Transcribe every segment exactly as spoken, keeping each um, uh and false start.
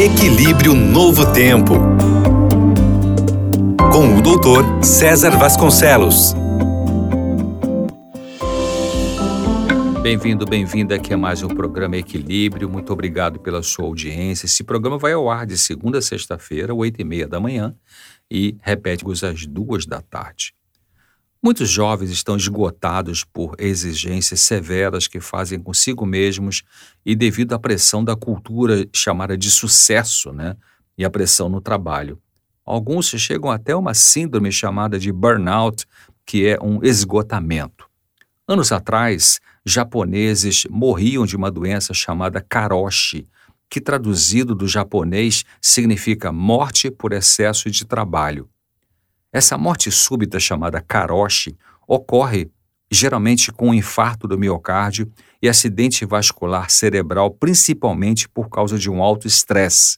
Equilíbrio Novo Tempo, com o doutor César Vasconcelos. Bem-vindo, bem-vinda aqui a mais um programa Equilíbrio. Muito obrigado pela sua audiência. Esse programa vai ao ar de segunda a sexta-feira, oito e meia da manhã, e repete-os às duas da tarde. Muitos jovens estão esgotados por exigências severas que fazem consigo mesmos e devido à pressão da cultura chamada de sucesso, né? E a pressão no trabalho. Alguns chegam até uma síndrome chamada de burnout, que é um esgotamento. Anos atrás, japoneses morriam de uma doença chamada karoshi, que traduzido do japonês significa morte por excesso de trabalho. Essa morte súbita chamada karoshi ocorre geralmente com um infarto do miocárdio e acidente vascular cerebral, principalmente por causa de um alto estresse.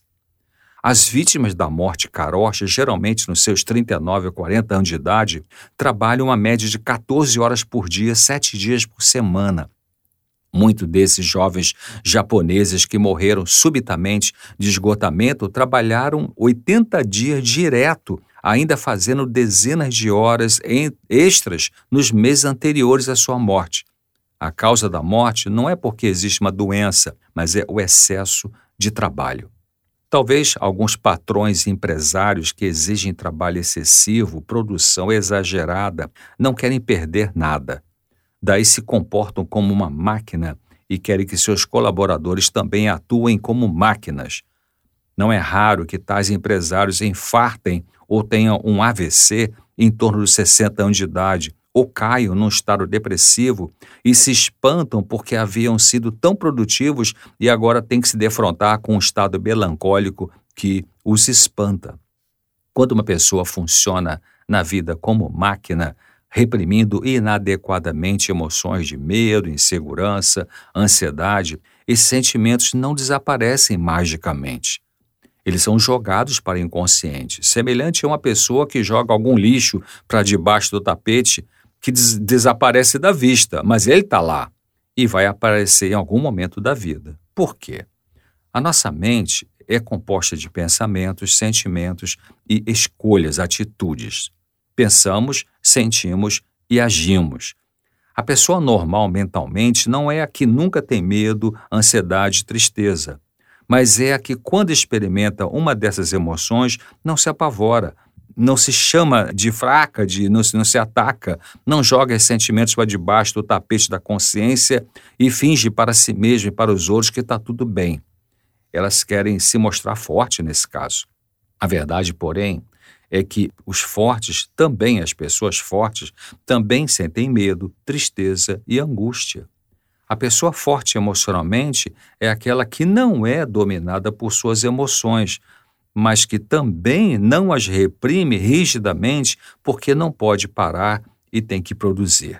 As vítimas da morte karoshi, geralmente nos seus trinta e nove a quarenta anos de idade, trabalham uma média de catorze horas por dia, sete dias por semana. Muitos desses jovens japoneses que morreram subitamente de esgotamento trabalharam oitenta dias direto, ainda fazendo dezenas de horas extras nos meses anteriores à sua morte. A causa da morte não é porque existe uma doença, mas é o excesso de trabalho. Talvez alguns patrões e empresários que exigem trabalho excessivo, produção exagerada, não querem perder nada. Daí se comportam como uma máquina e querem que seus colaboradores também atuem como máquinas. Não é raro que tais empresários infartem ou tenham um A V C em torno dos sessenta anos de idade, ou caiam num estado depressivo e se espantam porque haviam sido tão produtivos e agora têm que se defrontar com um estado melancólico que os espanta. Quando uma pessoa funciona na vida como máquina, reprimindo inadequadamente emoções de medo, insegurança, ansiedade, esses sentimentos não desaparecem magicamente. Eles são jogados para o inconsciente, semelhante a uma pessoa que joga algum lixo para debaixo do tapete que des- desaparece da vista, mas ele está lá e vai aparecer em algum momento da vida. Por quê? A nossa mente é composta de pensamentos, sentimentos e escolhas, atitudes. Pensamos, sentimos e agimos. A pessoa normal mentalmente não é a que nunca tem medo, ansiedade e tristeza, mas é a que quando experimenta uma dessas emoções não se apavora, não se chama de fraca, de, não, se, não se ataca, não joga esses sentimentos para debaixo do tapete da consciência e finge para si mesmo e para os outros que está tudo bem. Elas querem se mostrar forte nesse caso. A verdade, porém, é que os fortes, também as pessoas fortes, também sentem medo, tristeza e angústia. A pessoa forte emocionalmente é aquela que não é dominada por suas emoções, mas que também não as reprime rigidamente porque não pode parar e tem que produzir.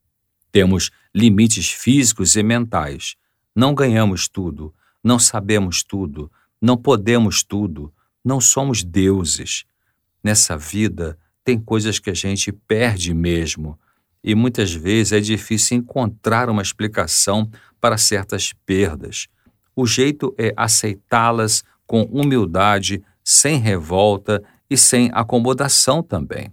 Temos limites físicos e mentais. Não ganhamos tudo, não sabemos tudo, não podemos tudo, não somos deuses. Nessa vida, tem coisas que a gente perde mesmo, e muitas vezes é difícil encontrar uma explicação para certas perdas. O jeito é aceitá-las com humildade, sem revolta e sem acomodação também.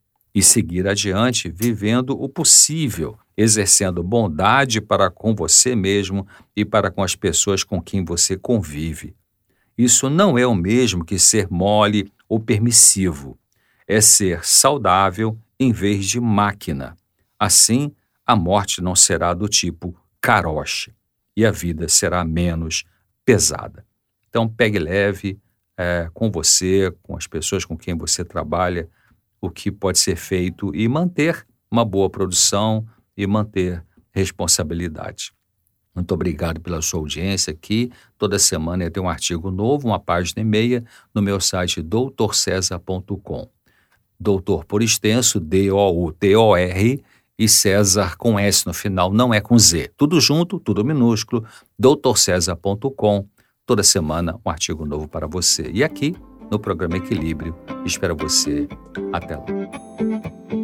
E seguir adiante vivendo o possível, exercendo bondade para com você mesmo e para com as pessoas com quem você convive. Isso não é o mesmo que ser mole ou permissivo. É ser saudável em vez de máquina. Assim, a morte não será do tipo karoshi e a vida será menos pesada. Então, pegue leve é, com você, com as pessoas com quem você trabalha, o que pode ser feito e manter uma boa produção e manter responsabilidade. Muito obrigado pela sua audiência aqui. Toda semana eu tenho um artigo novo, uma página e meia, no meu site doutor cesar ponto com. Doutor por extenso, D O U T O R, e César com S no final, não é com Z. Tudo junto, tudo minúsculo, doutor cesar ponto com. Toda semana um artigo novo para você. E aqui, no programa Equilíbrio, espero você. Até lá.